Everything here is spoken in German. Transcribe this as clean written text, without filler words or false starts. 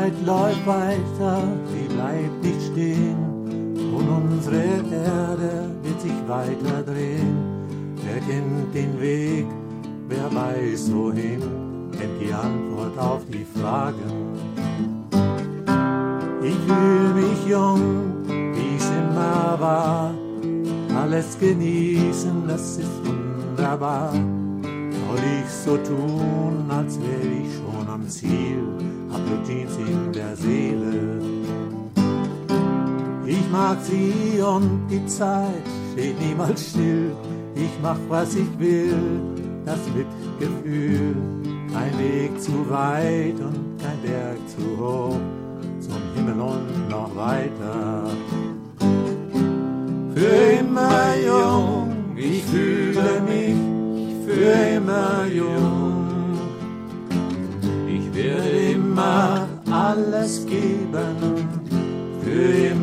Zeit läuft weiter, sie bleibt nicht stehen. Und unsere Erde wird sich weiter drehen. Wer kennt den Weg, wer weiß wohin, kennt die Antwort auf die Fragen. Ich fühl mich jung, wie es immer war. Alles genießen, das ist wunderbar. Soll ich so tun, als wär ich schon am Ziel, hab Blue Jeans in der Seele. Ich mag sie und die Zeit steht niemals still. Ich mach, was ich will, das mit Gefühl. Kein Weg zu weit und kein Berg zu hoch, zum Himmel und noch weiter. Für immer jung, ich fühle mich für immer jung. Ich werde immer alles geben, für